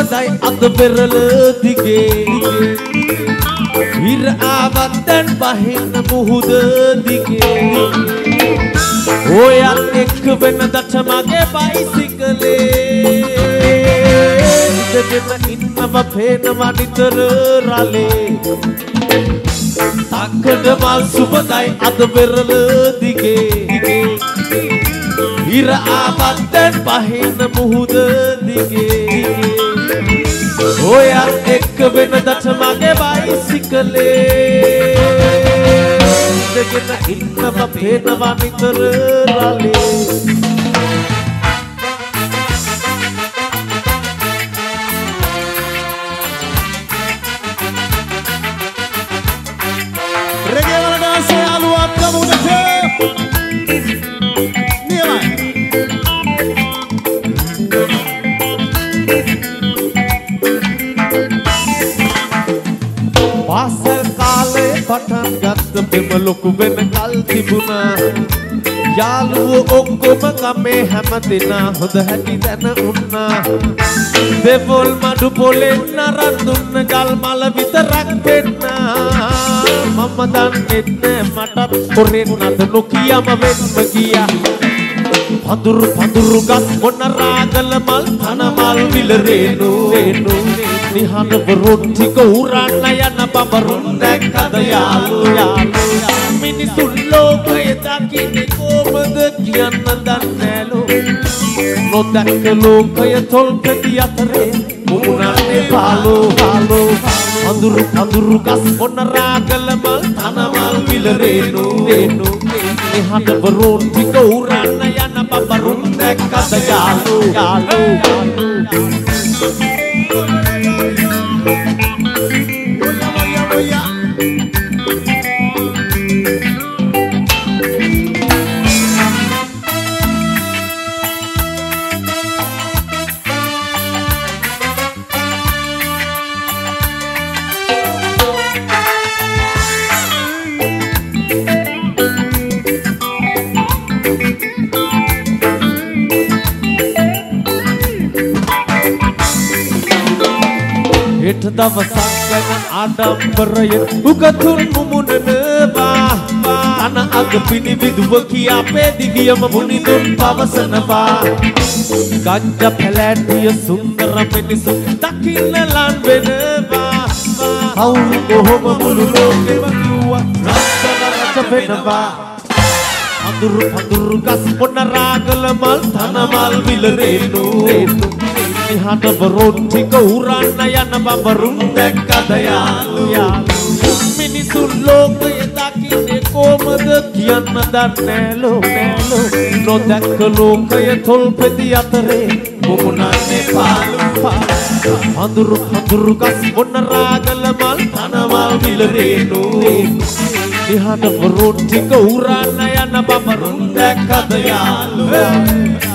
සුබදයි අද පෙරළ දිගේ හිර ආවත් දැන් බහින්න මුහුද දිගේ ඔයත් එක්ක වෙනදට මගේ බයිසිකලේ ඉඳගෙන ඉන්නව පේනවා නිතර රලේ තක්කඩ මල් සුබදයි අද පෙරළ දිගේ හිර ආවත් දැන් බහින්න මුහුද දිගේ ඔයත් එක්ක වෙනදට මගේ බයිසිකලේ ඉඳගෙන ඉන්නව පේනවා නිතර රලේ Reggae wala danse aluat kamunate Niyamai පාසල් කාලේ පටන් ගත්ත බෙම ලොකු වෙන කල් තිබුණා යාළුවෝ ඔක්කොම ගමේ හැම දෙනා හොඳ හැටි දැන උන්නා දෙවොල් මඩු පොලෙන් නරන් දුන්න ගල් මල විතරක් පෙන්නා මම දන්නෙත් නෑ මටත් පොරෙන් අද නොකියම වෙන්න ගියා පඳුරු ගස් මොන රාගල මල් තන මල් විලරේනු නිහඬ වරොට්ටික උරන්න යන බබරුන් දැක්කද යාළු මිනිසුන් ලෝකය දකින්නේ කොහොමද කියන්න දන්නෑලු නොදැක්ක ලෝකය තොල්පෙති අතරේ මුමුණන්නේ පාලෝ පඳුරු ගස් මොන රාගල මල් තන මල් විලරේනු නිහඬ වරොට්ටික උරන්න යන බබරුන් දැක්කද යාළු හෙට දවසක් ගැන ආඩම්බරයෙන් උගතුන් මුමුණනවා අන අග පිනිවිදුව කියා පෙදිගියම මුනිදුන් පවසනවා ගංජ පැලැටිය සුන්දර මිනිසු දකින්න ලන් වෙනවා කවුරු කොහොම මුළු ලෝකෙම කිව්වත් රස්සන රස වෙනවා පඳුරු ගස් මොන රාගල මල් තන මල් විලරේනු නිහඬ වරොට්ටික උරන්න යන බබරුන් දැක්කද යාළු මිනිසුන් ලෝකය දකින්නේ කොහොමද කියන්න දන්නෑලු නොදැක්ක ලෝකය තොල්පෙති අතරේ මුමුණන්නේ පාලු පඳුරු ගස් මොන රාගල මල් තන මල් විලරේනු නිහඬ වරොට්ටික උරන්න යන බබරුන් දැක්කද යාළු